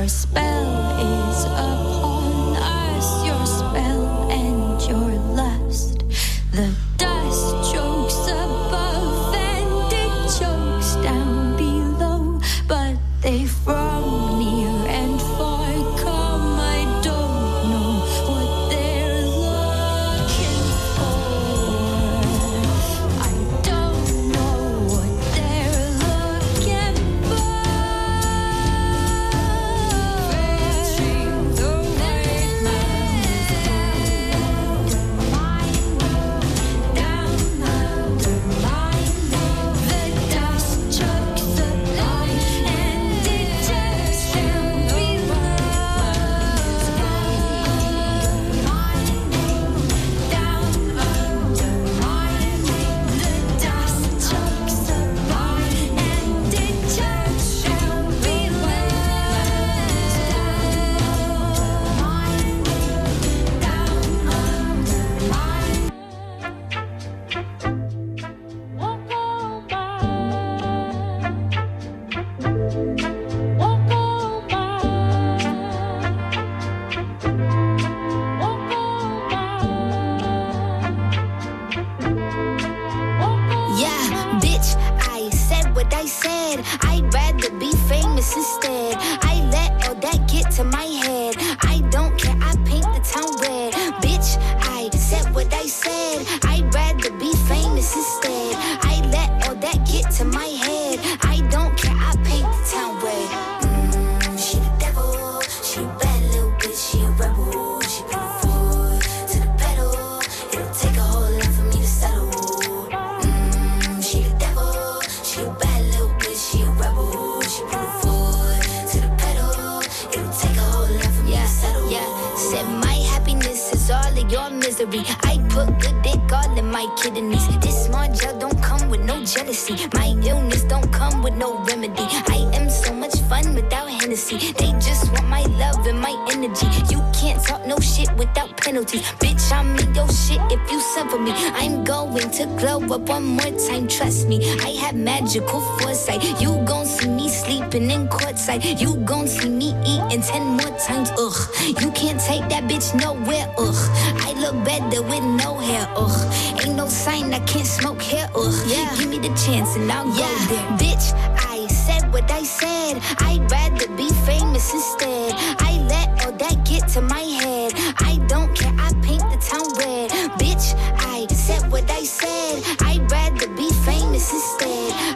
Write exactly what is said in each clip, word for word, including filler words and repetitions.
Magical foresight, you gon' see me sleeping in courtside. You gon' see me eating ten more times. Ugh, you can't take that bitch nowhere. Ugh, I look better with no hair. Ugh, ain't no sign I can't smoke here. Ugh, yeah. Give me the chance and I'll yeah. go there. Bitch, I said what I said. I'd rather be famous instead. I let all that get to my head. I don't care. I paint the town red. Bitch, I said what I said. I'd rather be famous instead.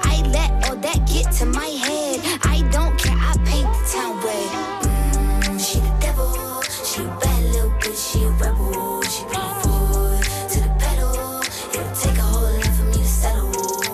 Get to my head, I don't care, I paint the town red. Mm, she the devil, she a bad little bitch, she a rebel. She put her foot to the pedal, it'll take a whole lot for me to settle.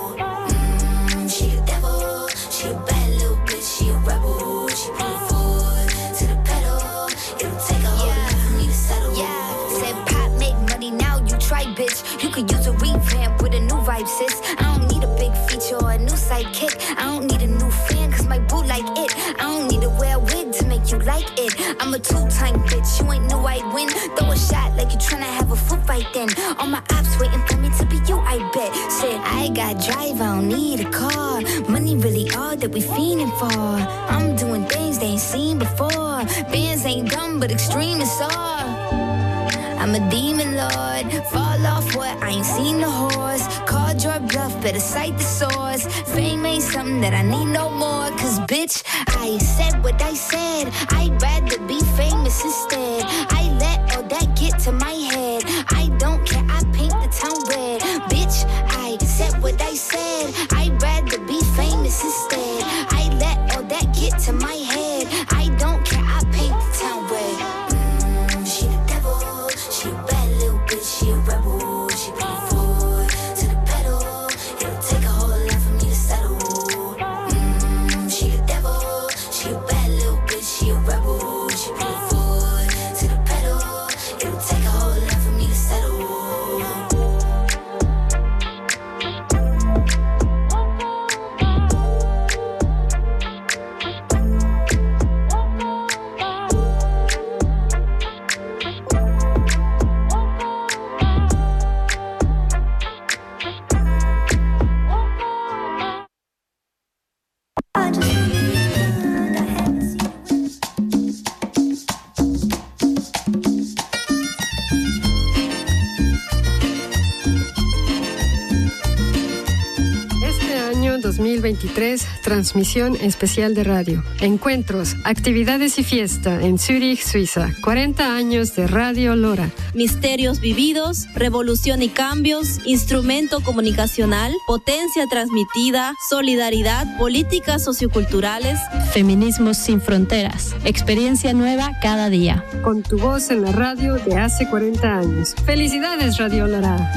Mm, she the devil, she a bad little bitch, she a rebel. She put her foot to the pedal, it'll take a whole yeah. lot for me to settle. Yeah, said pop make money now, you try bitch. You could use a revamp with a new vibe, sis. I don't need a big feature or a new sidekick. I don't need a new fan cause my boo like it. I don't need to wear a wig to make you like it. I'm a two-time bitch, you ain't know I'd win. Throw a shot like you tryna have a foot fight then. All my ops waiting for me to be you, I bet. Said I got drive, I don't need a car. Money really all that we fiending for. I'm doing things they ain't seen before. Bands ain't dumb but extreme is all. I'm a demon lord, fall off what, I ain't seen the horse. Called your bluff, better cite the source. Fame ain't something that I need no more. Cause bitch, I said what I said. I'd rather be famous instead. I let all that get to my head. I don't care, I paint the town red. Bitch, I said what I said. I'd rather be famous instead. I let all that get to my head. I don't care, I paint the town red. She a bad little bitch, she a rebel. She put her foot to the pedal. It'll take a whole lot for me to settle. Mm, she the devil, she a bad little bitch, she a rebel. She put her foot to the pedal. It'll take a whole lot for me to settle. dos mil veintitrés, transmisión especial de radio. Encuentros, actividades y fiesta en Zúrich, Suiza. cuarenta años de Radio Lora. Misterios vividos, revolución y cambios, instrumento comunicacional, potencia transmitida, solidaridad, políticas socioculturales. Feminismos sin fronteras. Experiencia nueva cada día. Con tu voz en la radio de hace cuarenta años. ¡Felicidades, Radio Lora!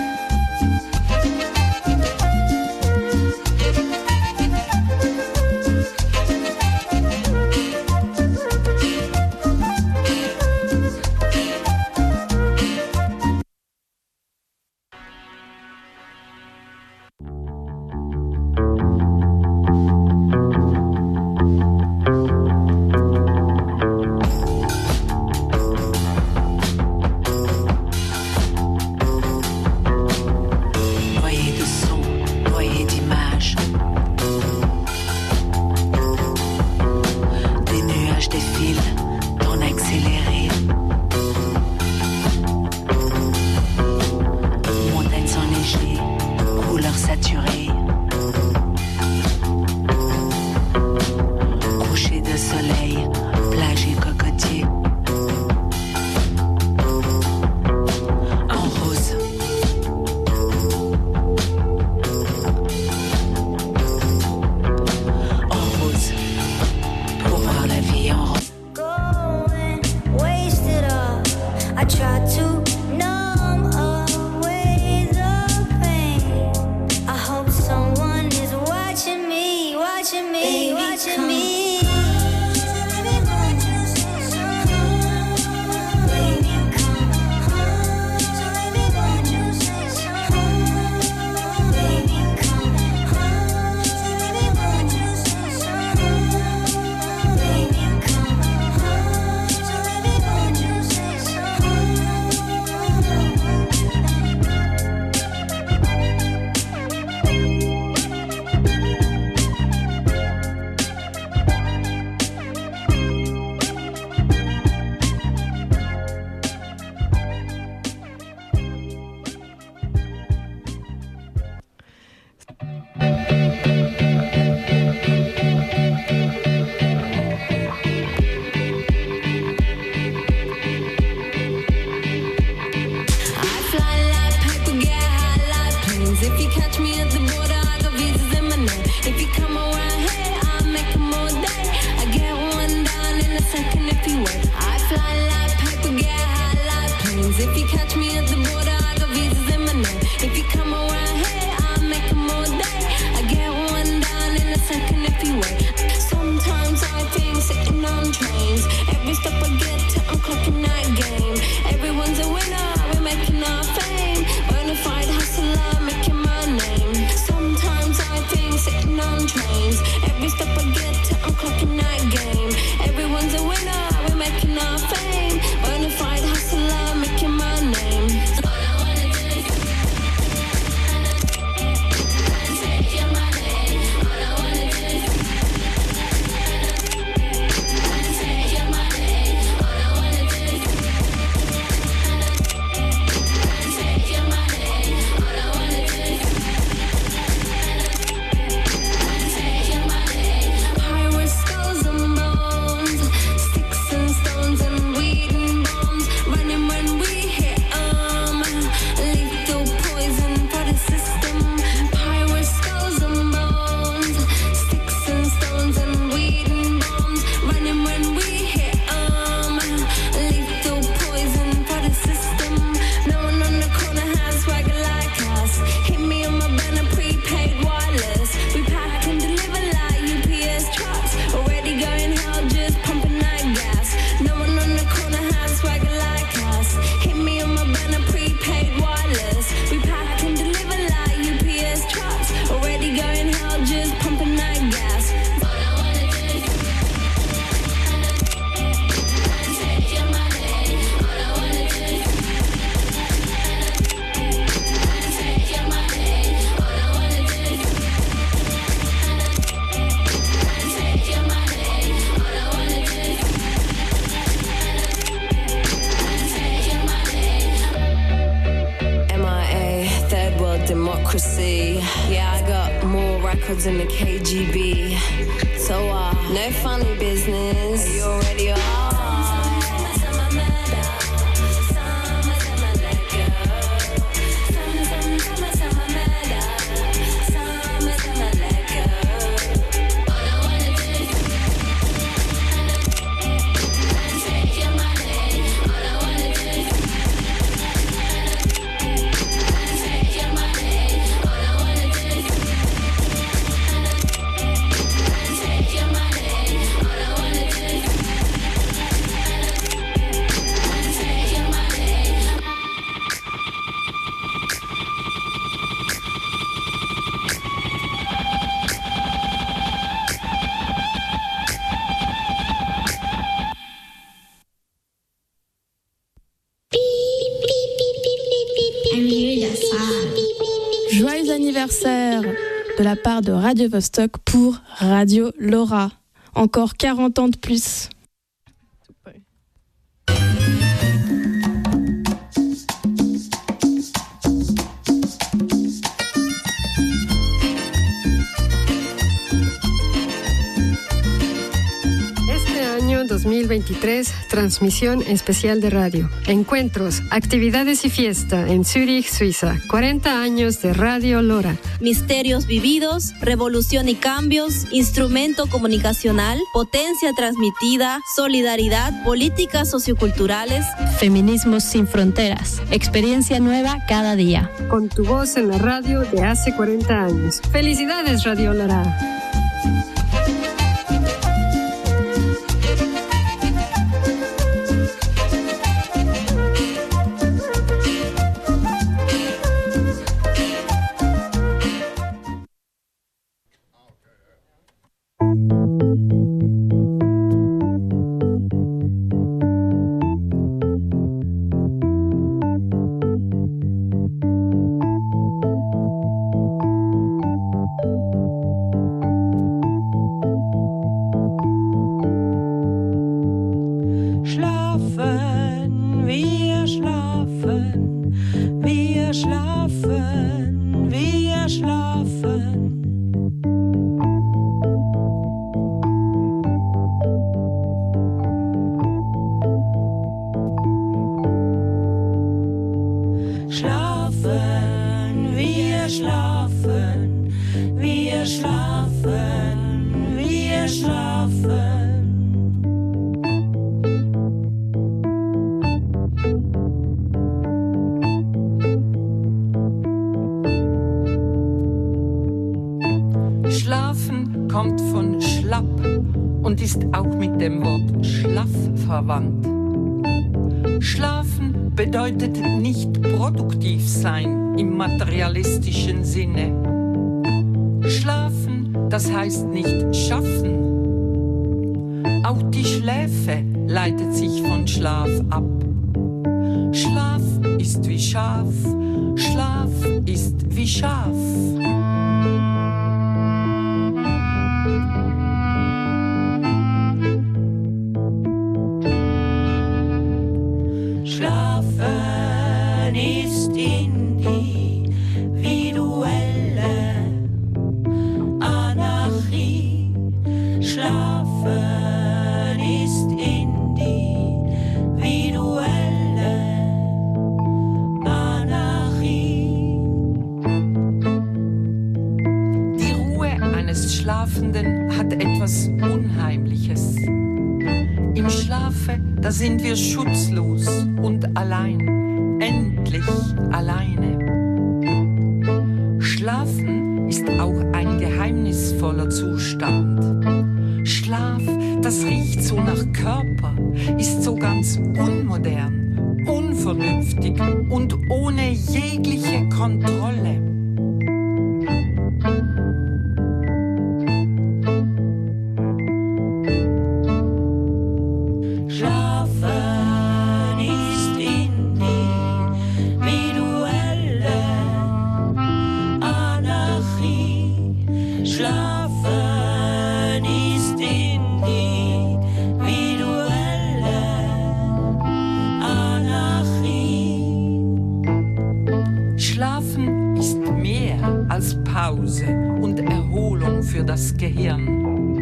democracy. Yeah, I got More records in the K G B. So, uh, no funny business. You already are. Joyeux anniversaire de la part de Radio Vostok pour Radio Laura. Encore quarante ans de plus. dos mil veintitrés, transmisión especial de radio. Encuentros, actividades y fiesta en Zúrich, Suiza. cuarenta años de Radio Lora. Misterios vividos, revolución y cambios, instrumento comunicacional, potencia transmitida, solidaridad, políticas socioculturales. Feminismos sin fronteras. Experiencia nueva cada día. Con tu voz en la radio de hace cuarenta años. ¡Felicidades, Radio Lora! Schlafen kommt von schlapp und ist auch mit dem Wort schlaff verwandt. Schlafen bedeutet nicht produktiv sein im materialistischen Sinne. Schlafen, das heißt nicht schaffen. Auch die Schläfe leitet sich von Schlaf ab. Schlaf ist wie Schaf, Schlaf ist wie Schaf. Schlafen ist individuelle Anarchie. Schlafen ist individuelle Anarchie. Die Ruhe eines Schlafenden hat etwas Unheimliches. Im Schlafe, da sind wir schutzlos und allein, endlich alleine. Schlafen ist auch ein geheimnisvoller Zustand. Schlaf, das riecht so nach Körper, ist so ganz unmodern, unvernünftig und ohne jegliche Kontrolle. für das Gehirn.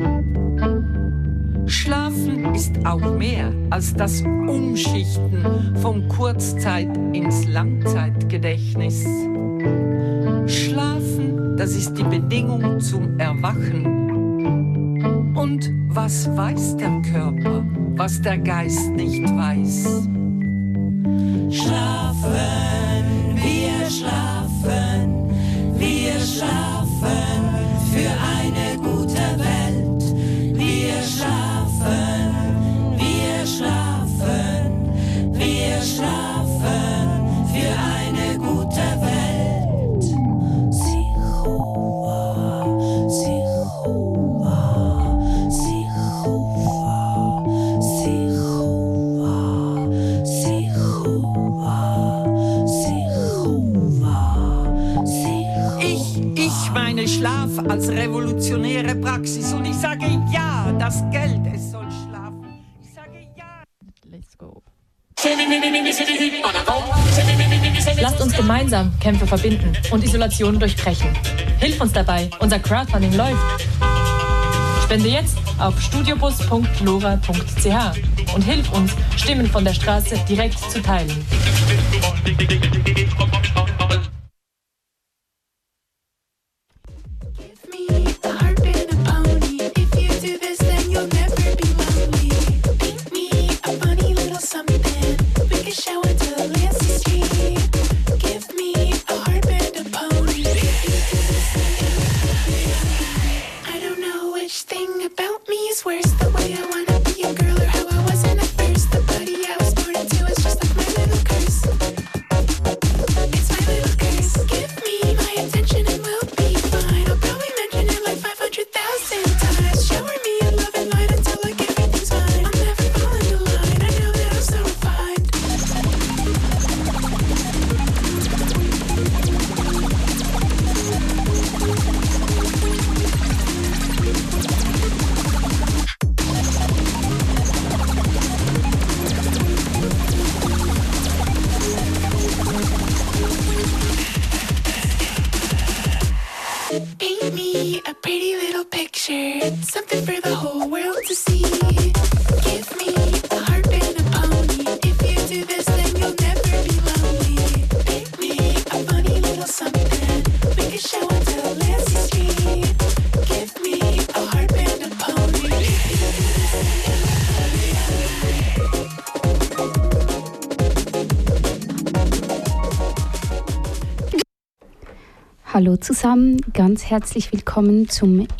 Schlafen ist auch mehr als das Umschichten vom Kurzzeit- ins Langzeitgedächtnis. Schlafen, das ist die Bedingung zum Erwachen. Und was weiß der Körper, was der Geist nicht weiß? Schlafen, wir schlafen, wir schlafen für eine gute Welt. Wir schlafen, wir schlafen, wir schlafen für eine gute Welt. Sichuva, Sichuva, Sichuva, Sichuva, Sichuva, Sichuva. Ich, ich meine Schlaf als revolutionäre Praxis und ich sage ja, das Geld, es soll schlafen. Ich sage ja. Let's go. Lasst uns gemeinsam Kämpfe verbinden und Isolation durchbrechen. Hilf uns dabei, unser Crowdfunding läuft. Spende jetzt auf studiobus punkt lora punkt c h und hilf uns, Stimmen von der Straße direkt zu teilen. Hallo zusammen, ganz herzlich willkommen zum